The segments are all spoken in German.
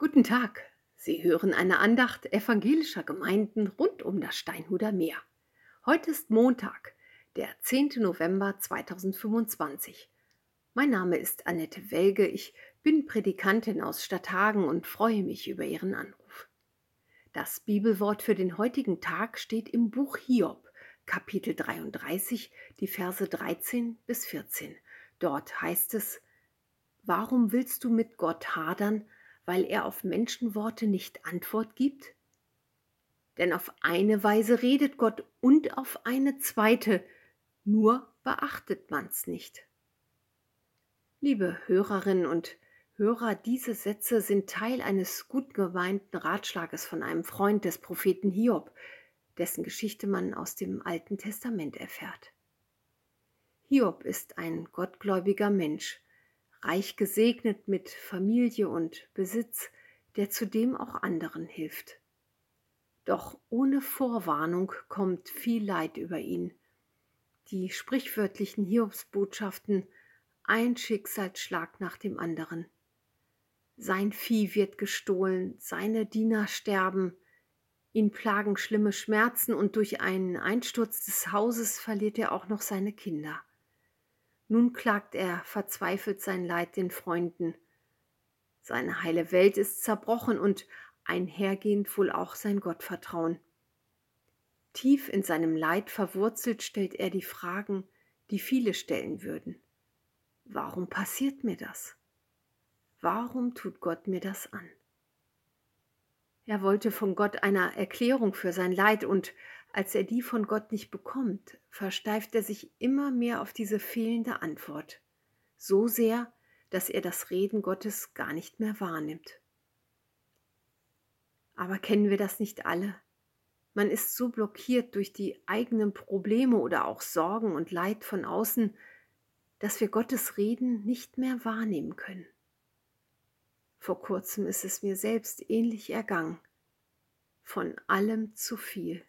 Guten Tag. Sie hören eine Andacht evangelischer Gemeinden rund um das Steinhuder Meer. Heute ist Montag, der 10. November 2025. Mein Name ist Annette Welge. Ich bin Predikantin aus Stadthagen und freue mich über Ihren Anruf. Das Bibelwort für den heutigen Tag steht im Buch Hiob, Kapitel 33, die Verse 13 bis 14. Dort heißt es: Warum willst du mit Gott hadern, weil er auf Menschenworte nicht Antwort gibt? Denn auf eine Weise redet Gott und auf eine zweite, nur beachtet man's nicht. Liebe Hörerinnen und Hörer, diese Sätze sind Teil eines gut gemeinten Ratschlages von einem Freund des Propheten Hiob, dessen Geschichte man aus dem Alten Testament erfährt. Hiob ist ein gottgläubiger Mensch, reich gesegnet mit Familie und Besitz, der zudem auch anderen hilft. Doch ohne Vorwarnung kommt viel Leid über ihn. Die sprichwörtlichen Hiobsbotschaften, ein Schicksalsschlag nach dem anderen. Sein Vieh wird gestohlen, seine Diener sterben, ihn plagen schlimme Schmerzen und durch einen Einsturz des Hauses verliert er auch noch seine Kinder. Nun klagt er verzweifelt sein Leid den Freunden. Seine heile Welt ist zerbrochen und einhergehend wohl auch sein Gottvertrauen. Tief in seinem Leid verwurzelt stellt er die Fragen, die viele stellen würden. Warum passiert mir das? Warum tut Gott mir das an? Er wollte von Gott eine Erklärung für sein Leid und als er die von Gott nicht bekommt, versteift er sich immer mehr auf diese fehlende Antwort. So sehr, dass er das Reden Gottes gar nicht mehr wahrnimmt. Aber kennen wir das nicht alle? Man ist so blockiert durch die eigenen Probleme oder auch Sorgen und Leid von außen, dass wir Gottes Reden nicht mehr wahrnehmen können. Vor kurzem ist es mir selbst ähnlich ergangen. Von allem zu viel.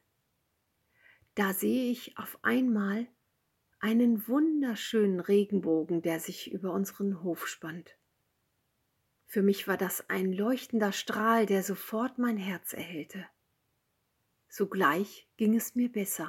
Da sehe ich auf einmal einen wunderschönen Regenbogen, der sich über unseren Hof spannt. Für mich war das ein leuchtender Strahl, der sofort mein Herz erhellte. Sogleich ging es mir besser.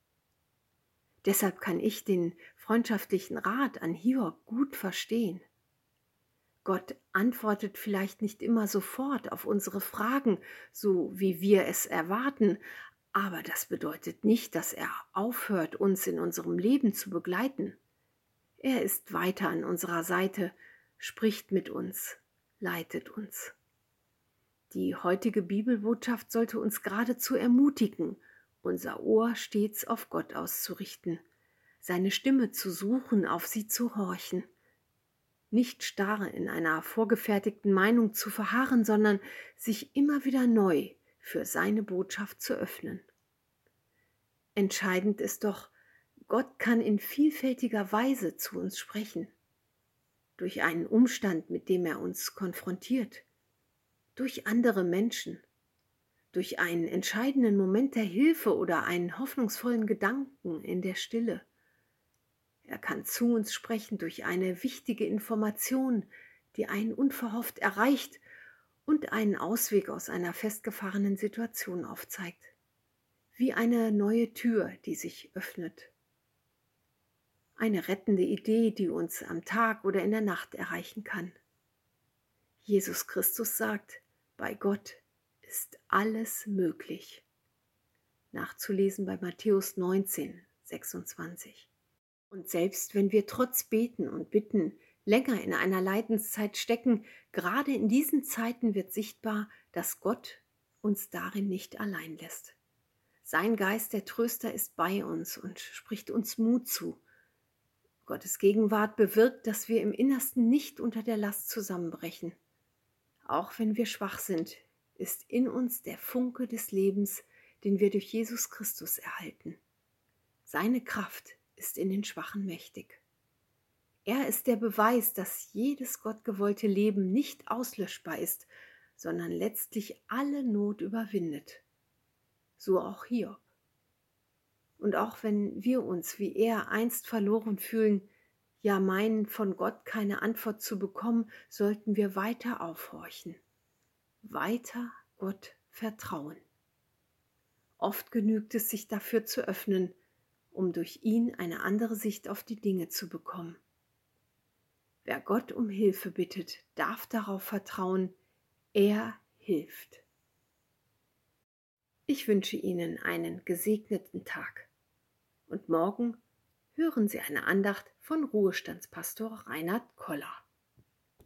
Deshalb kann ich den freundschaftlichen Rat an Hiob gut verstehen. Gott antwortet vielleicht nicht immer sofort auf unsere Fragen, so wie wir es erwarten, aber das bedeutet nicht, dass er aufhört, uns in unserem Leben zu begleiten. Er ist weiter an unserer Seite, spricht mit uns, leitet uns. Die heutige Bibelbotschaft sollte uns geradezu ermutigen, unser Ohr stets auf Gott auszurichten, seine Stimme zu suchen, auf sie zu horchen. Nicht starr in einer vorgefertigten Meinung zu verharren, sondern sich immer wieder neu für seine Botschaft zu öffnen. Entscheidend ist doch, Gott kann in vielfältiger Weise zu uns sprechen. Durch einen Umstand, mit dem er uns konfrontiert. Durch andere Menschen. Durch einen entscheidenden Moment der Hilfe oder einen hoffnungsvollen Gedanken in der Stille. Er kann zu uns sprechen durch eine wichtige Information, die einen unverhofft erreicht und einen Ausweg aus einer festgefahrenen Situation aufzeigt. Wie eine neue Tür, die sich öffnet. Eine rettende Idee, die uns am Tag oder in der Nacht erreichen kann. Jesus Christus sagt, bei Gott ist alles möglich. Nachzulesen bei Matthäus 19, 26. Und selbst wenn wir trotz Beten und Bitten länger in einer Leidenszeit stecken, gerade in diesen Zeiten wird sichtbar, dass Gott uns darin nicht allein lässt. Sein Geist, der Tröster, ist bei uns und spricht uns Mut zu. Gottes Gegenwart bewirkt, dass wir im Innersten nicht unter der Last zusammenbrechen. Auch wenn wir schwach sind, ist in uns der Funke des Lebens, den wir durch Jesus Christus erhalten. Seine Kraft ist in den Schwachen mächtig. Er ist der Beweis, dass jedes gottgewollte Leben nicht auslöschbar ist, sondern letztlich alle Not überwindet. So auch Hiob. Und auch wenn wir uns wie er einst verloren fühlen, ja meinen, von Gott keine Antwort zu bekommen, sollten wir weiter aufhorchen. weiter Gott vertrauen. Oft genügt es, sich dafür zu öffnen, um durch ihn eine andere Sicht auf die Dinge zu bekommen. Wer Gott um Hilfe bittet, darf darauf vertrauen, er hilft. Ich wünsche Ihnen einen gesegneten Tag und morgen hören Sie eine Andacht von Ruhestandspastor Reinhard Koller.